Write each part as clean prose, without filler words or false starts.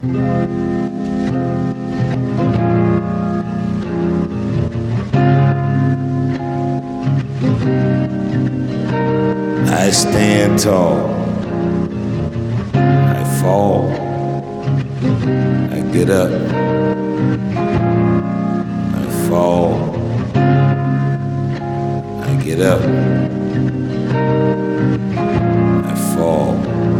I stand tall, I fall, I get up, I fall, I get up, I fall,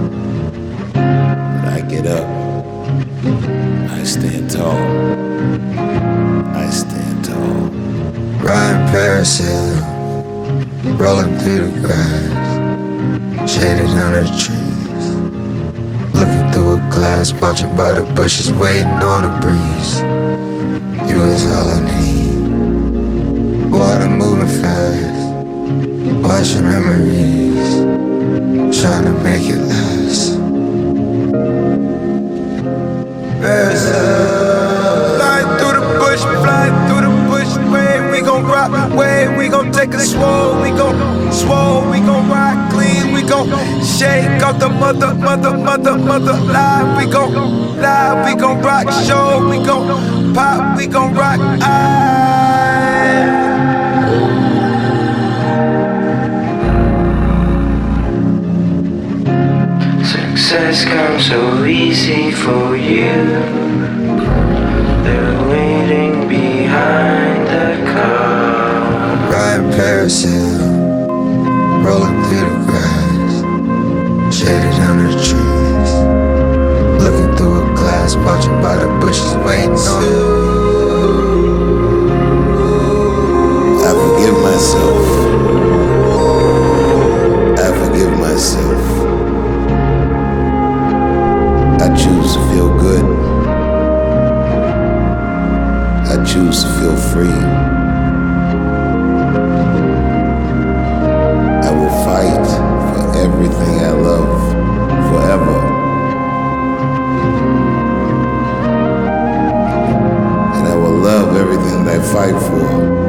but I get up, I stand tall, I stand tall. Riding parasail, rolling through the grass, shaded under the trees, looking through a glass, watching by the bushes, waiting on the breeze. You is all I need. Water moving fast, watching memories, trying to make it last. Parasail, flying through the bush, flying through the bush. Way we gon' rock, way we gon' take a swole, we gon' ride clean, we gon' shake off the mother lie. We gon' rock show, we gon' pop, we gon' rock Success comes so easy for you. They're waiting behind the car. Riding parasail, rolling through the grass, shaded under the trees, looking through a glass, watching by the bushes, waiting on. I forgive myself. I forgive myself. I choose to feel good. I choose to feel free. I will fight for everything I love forever. And I will love everything that I fight for.